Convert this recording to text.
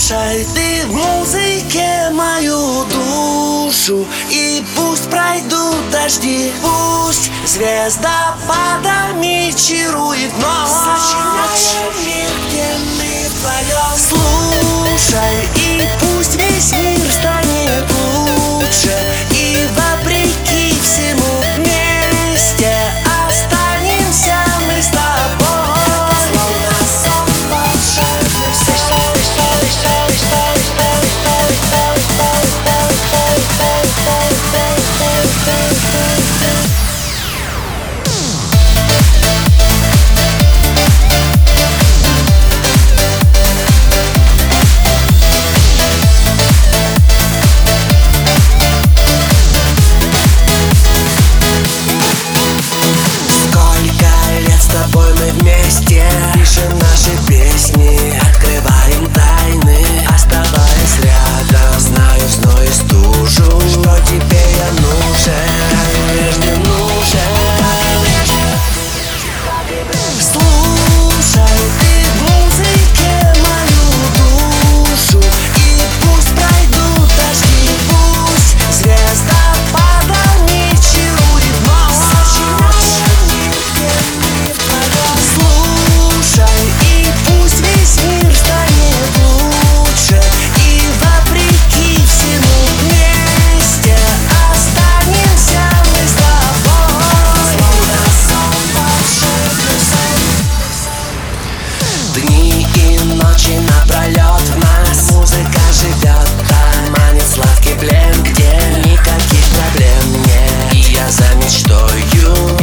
Слушай ты в музыке мою душу, и пусть пройдут дожди, пусть звездопадами чарует ночь, сочиняя мир, где мы вдвоем. Слушай, и пусть весь мир станет лучше, и вопреки всему вместе останемся мы с тобой. Словно сон волшебный, пишем наши песни, открываем тайны, оставаясь рядом. Знаю зной и стужу, что тебе я нужен, как и прежде нужен. Слушай ты в музыке мою душу, и пусть пройдут дожди, пусть звездопадами чарует ночь, сочиняя мир, где мы вдвоем. Слушай, и пусть весь мир станет лучше, и вопреки всему вместе останемся мы с тобой. Словно сон волшебный сон. Дни и ночи напролет в нас музыка живет, там манит сладкий плен, где никаких проблем нет. И я за мечтою